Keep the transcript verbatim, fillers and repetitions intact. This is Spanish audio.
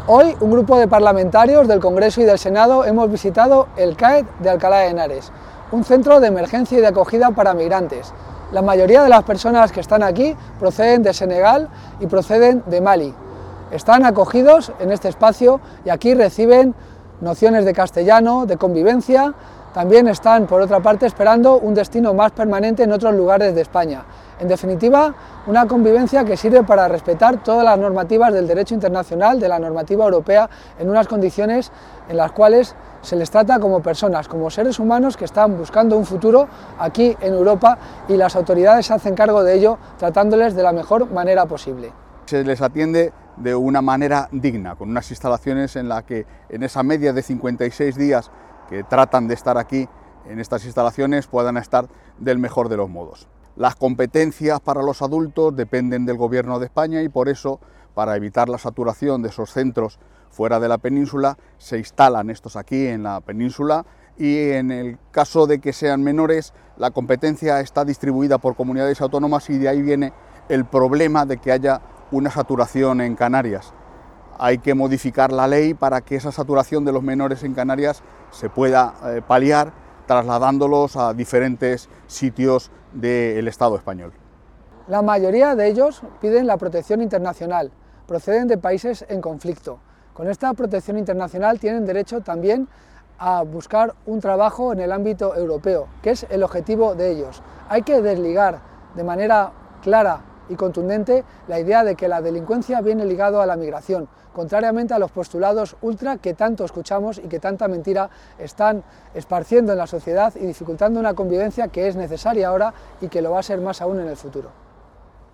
Hoy, un grupo de parlamentarios del Congreso y del Senado hemos visitado el C A E T de Alcalá de Henares, un centro de emergencia y de acogida para migrantes. La mayoría de las personas que están aquí proceden de Senegal y proceden de Mali. Están acogidos en este espacio y aquí reciben nociones de castellano, de convivencia. También están, por otra parte, esperando un destino más permanente en otros lugares de España. En definitiva, una convivencia que sirve para respetar todas las normativas del derecho internacional, de la normativa europea, en unas condiciones en las cuales se les trata como personas, como seres humanos que están buscando un futuro aquí en Europa, y las autoridades se hacen cargo de ello tratándoles de la mejor manera posible. Se les atiende de una manera digna, con unas instalaciones en las que en esa media de cincuenta y seis días que tratan de estar aquí en estas instalaciones puedan estar del mejor de los modos. Las competencias para los adultos dependen del Gobierno de España y por eso, para evitar la saturación de esos centros fuera de la península, se instalan estos aquí en la península, y en el caso de que sean menores, la competencia está distribuida por comunidades autónomas y de ahí viene el problema de que haya una saturación en Canarias. Hay que modificar la ley para que esa saturación de los menores en Canarias se pueda eh, paliar, trasladándolos a diferentes sitios del Estado español. La mayoría de ellos piden la protección internacional, proceden de países en conflicto. Con esta protección internacional tienen derecho también a buscar un trabajo en el ámbito europeo, que es el objetivo de ellos. Hay que desligar de manera clara y contundente la idea de que la delincuencia viene ligado a la migración, contrariamente a los postulados ultra que tanto escuchamos y que tanta mentira están esparciendo en la sociedad y dificultando una convivencia que es necesaria ahora y que lo va a ser más aún en el futuro.